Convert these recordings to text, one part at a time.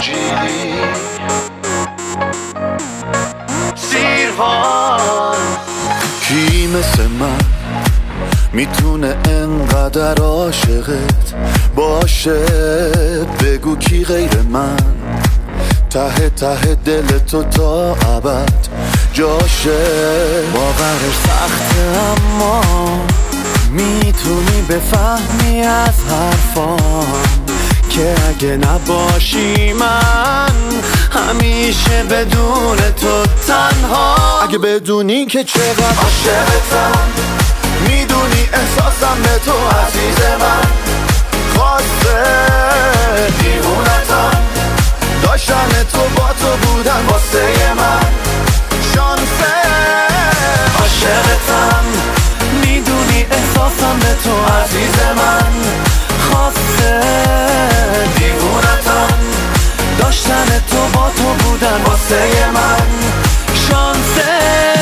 زنجیری سیروان. کی مثل من میتونه انقدر عاشقت باشه؟ بگو کی غیر من ته ته دل تو تا ابد جاشه. باورش سخته اما میتونی بفهمی از حرفام که اگه نباشی من همیشه بدون تو تنها. اگه بدونی که چقدر عاشقتم، میدونی احساسم به تو عزیز من. خواسته دیوونتم، داشتن تو با تو بودن واسه من شانسه. عاشقتم، میدونی احساسم به تو عزیز من. خواسته دیوونتم، داشتن تو با تو بودن واسه من شانسه.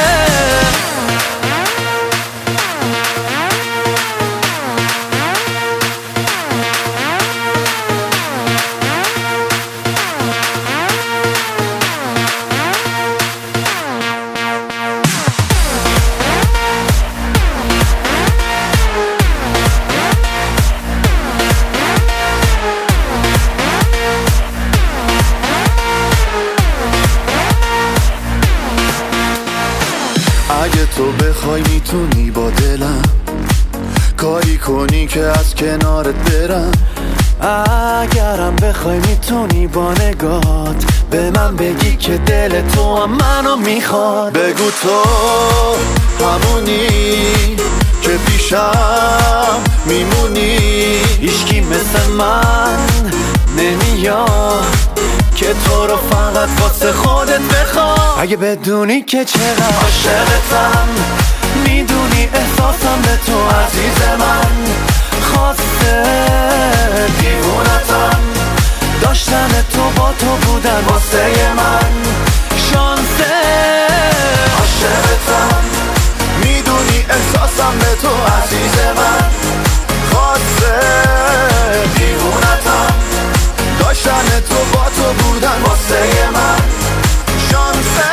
اگه تو بخوای میتونی با دلم کاری کنی که از کنارت برم. اگرم بخوای میتونی با نگات به من بگی که دل تو هم منو میخواد. بگو تو همونی که پیشم میمونی. هیچکی مثل من نمیاد که تو رو فقط واسه خودت بخواد. اگه بدونی که چقدر عاشقتم، میدونی احساسم به تو عزیز من. خواسته دیوونتم، داشتن تو با تو بودن واسه من شانسه. عاشقتم، میدونی احساسم به تو عزیز من. خواسته دیوونتم، داشتن تو با تو بودن واسه من شانسه.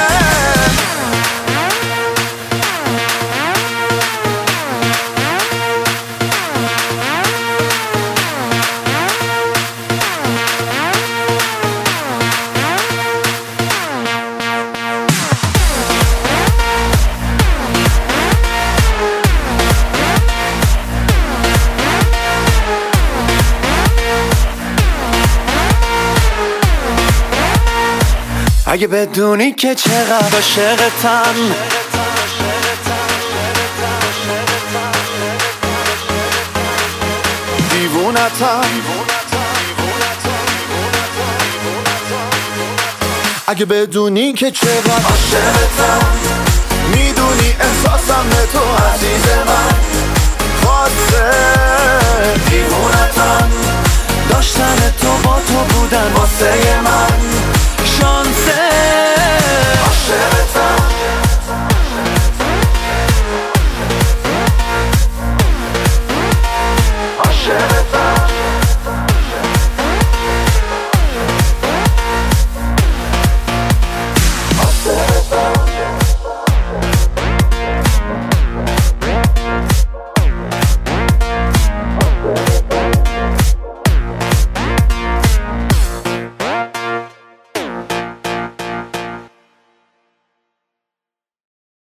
اگه بدونی که چقدر عاشقتم، دیوونتم. اگه بدونی که چقدر عاشقتم، میدونی احساسم به تو عزیز من. خواسته دیوونتم، داشتن تو با تو بودن واسه من